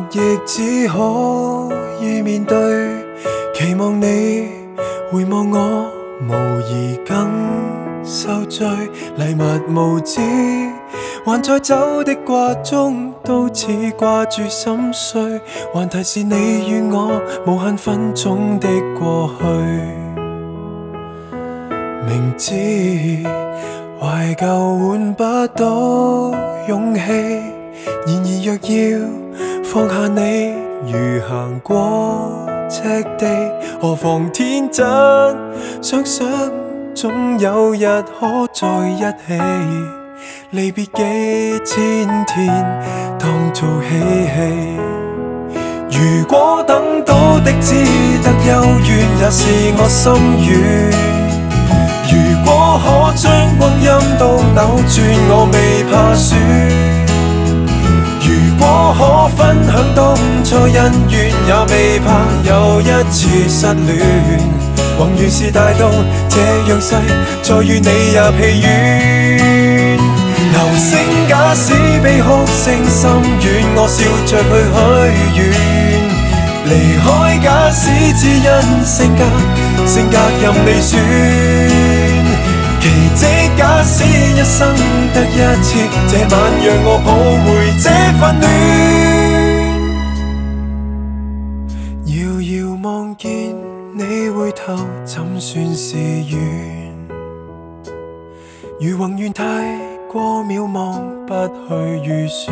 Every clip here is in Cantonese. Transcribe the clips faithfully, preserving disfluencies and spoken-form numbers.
亦只可以面對，期望你回望我，無疑更受罪。禮物無知，還在走的掛中，都似掛住心碎，還提示你與我無限分鐘的過去。明知懷舊換不到勇氣，然而若要放下你，如行過赤地，何妨天真想想，總有日可在一起。離別幾千天，當做嬉戲。如果等到的只得幽怨，也是我心願。如果可將光陰都扭轉，我未怕輸。如果可分享當初恩怨，也未怕又一次失戀。宏願是大到這樣細，再與你也疲軟。流星假使比哭聲深遠，我笑着去許願。離開假使只因性格，性格任你選。奇蹟假使一生得一次，這晚讓我抱回這份戀。遙遙望見你回頭，怎算是緣？如宏願太過渺茫，不去預算。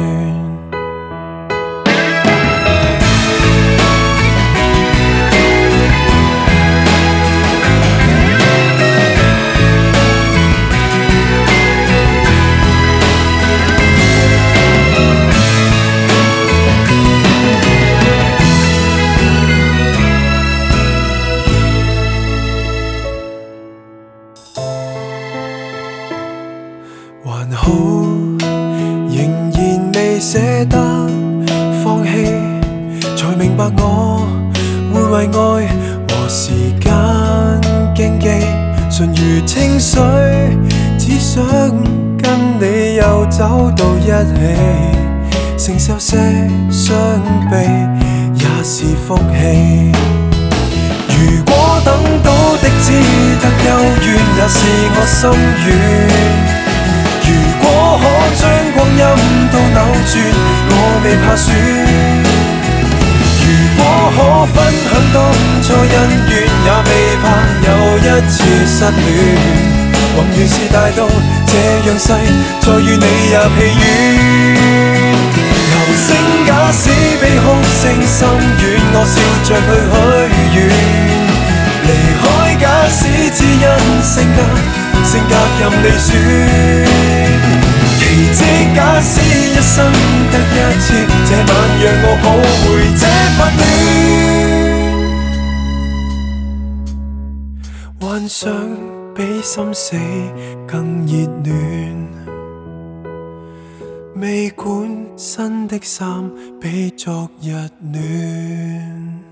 還好，仍然未捨得放棄，才明白我會為愛和時間競技。純如清水，只想跟你又走到一起，承受些傷悲也是福氣。如果等到的只得幽怨，也是我心願。如果可將光陰都扭轉，我未怕輸。如果可分享當初恩怨，也未怕又一次失戀。宏願是大到這樣細，再與你也疲軟。流星假使比哭聲深遠，我笑着去許願。離開假使只因性格，性格任你選。奇蹟假使一生得一次，這晚讓我抱回這份戀。幻想比心死更熱戀，未管新的衫比昨日暖。